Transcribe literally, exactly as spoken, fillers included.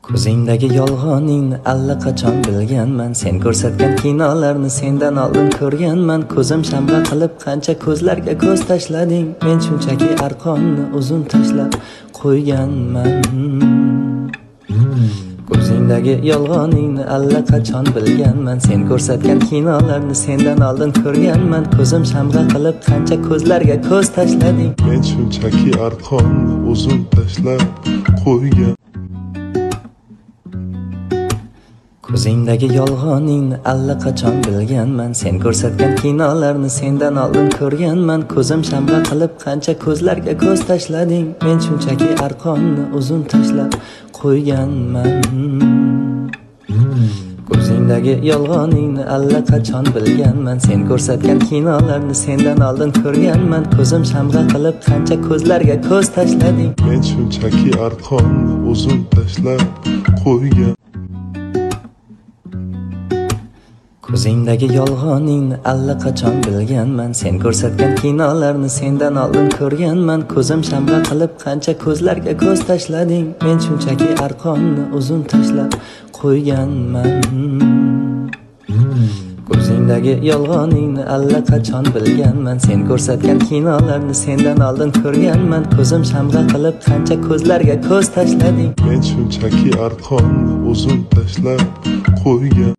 Ko'zingdagi yolg'oningni allaqachon bilganman. Sen ko'rsatgan kinolarni sendan oldin ko'rganman. Ko'zim shamg'a qilib qancha ko'zlarga ko'z tashlading. Men shunchaki arqonni uzun tashlab qo'yganman. Ko'zingdagi yolg'oningni allaqachon bilganman. Sen ko'rsatgan kinolarni sendan oldin ko'rganman. Ko'zim shamg'a qilib qancha ko'zlarga ko'z tashlading. Men shunchaki arqonni uzun tashlab qo'ygan. Ko'zingdagi yolg'oningni allaqachon bilganman. Sen ko'rsatgan kinolarni sendan oldin ko'rganman. Ko'zim shamg'a qilib qancha ko'zlarga ko'z tashlading. Men shunchaki arqonni uzun tashlab qo'yganman. Ko'zingdagi yolg'oningni allaqachon bilganman. Sen ko'rsatgan kinolarni sendan oldin ko'rganman. Ko'zim shamg'a qilib qancha ko'zlarga ko'z tashlading. Men shunchaki arqonni uzun tashlab qo'ygan. Ko'zingdagi yolg'oningni allaqachon bilganman. Sen ko'rsatgan kinolarni sendan oldin ko'rganman. Ko'zim shamg'a qilib qancha ko'zlarga ko'z tashlading. Men shunchaki arqonni uzun tashlab qo'yganman. Ko'zingdagi yolg'oningni allaqachon bilganman. Sen ko'rsatgan kinolarni sendan oldin ko'rganman. Ko'zim shamg'a qilib qancha ko'zlarga ko'z tashlading. Men shunchaki arqonni uzun tashlab qo'ygan.